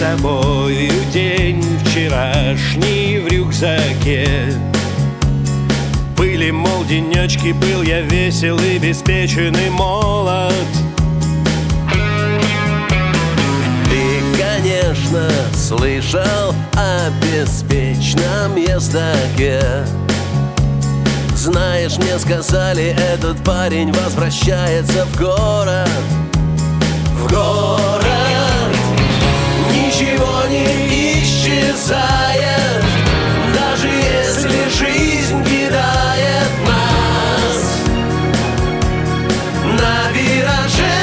собою день вчерашний в рюкзаке. Были, мол, денечки, был я весел и беспечен и молод. Ты, конечно, слышал о беспечном ездаке. Знаешь, мне сказали, этот парень возвращается в город. В город ничего не исчезает, даже если жизнь кидает нас на вираже.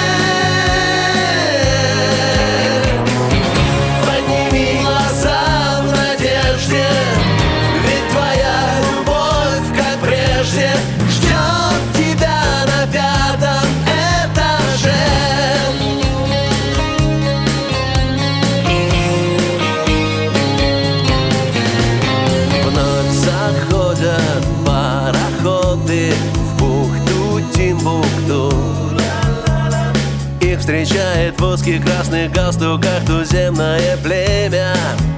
Подними глаза в надежде, ведь твоя любовь, как прежде, ждет тебя на 5-м этаже. Вновь заходят пароходы в бухту Тимбукту. Их встречает в узких красных галстуках туземное племя.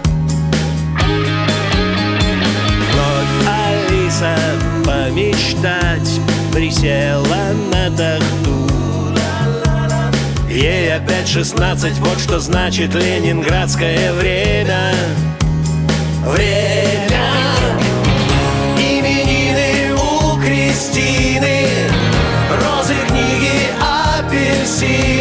Вновь Алиса помечтать присела на тахту. Ей опять 16, вот что значит ленинградское время. Время. Именины у Кристины, розы, книги, апельсины.